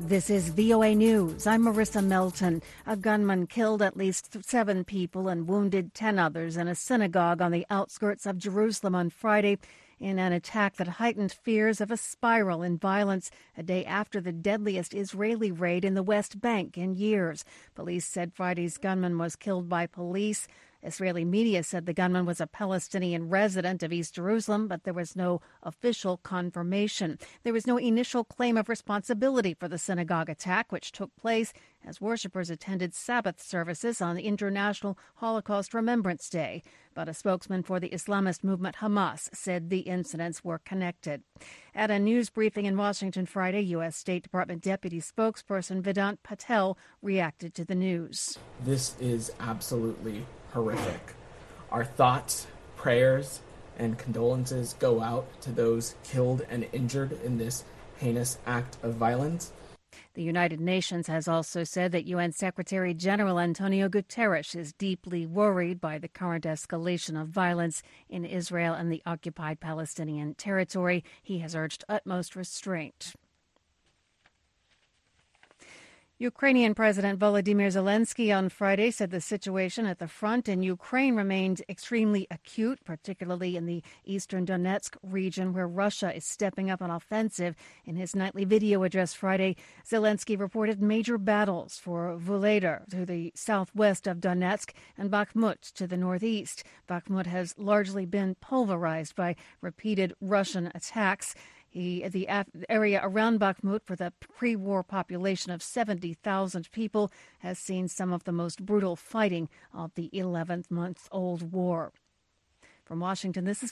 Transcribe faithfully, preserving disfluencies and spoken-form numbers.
This is V O A News. I'm Marissa Melton. A gunman killed at least seven people and wounded ten others in a synagogue on the outskirts of Jerusalem on Friday in an attack that heightened fears of a spiral in violence a day after the deadliest Israeli raid in the West Bank in years. Police said Friday's gunman was killed by police. Israeli media said the gunman was a Palestinian resident of East Jerusalem, but there was no official confirmation. There was no initial claim of responsibility for the synagogue attack, which took place as worshippers attended Sabbath services on the International Holocaust Remembrance Day. But a spokesman for the Islamist movement Hamas said the incidents were connected. At a news briefing in Washington Friday, U S. State Department Deputy Spokesperson Vedant Patel reacted to the news. This is absolutely horrific. Our thoughts, prayers, and condolences go out to those killed and injured in this heinous act of violence. The United Nations has also said that U N Secretary General Antonio Guterres is deeply worried by the current escalation of violence in Israel and the occupied Palestinian territory. He has urged utmost restraint. Ukrainian President Volodymyr Zelensky on Friday said the situation at the front in Ukraine remained extremely acute, particularly in the eastern Donetsk region where Russia is stepping up an offensive. In his nightly video address Friday, Zelensky reported major battles for Vuhledar to the southwest of Donetsk and Bakhmut to the northeast. Bakhmut has largely been pulverized by repeated Russian attacks. He, the area around Bakhmut, for the pre-war population of seventy thousand people, has seen some of the most brutal fighting of the eleven-month-old war. From Washington, this is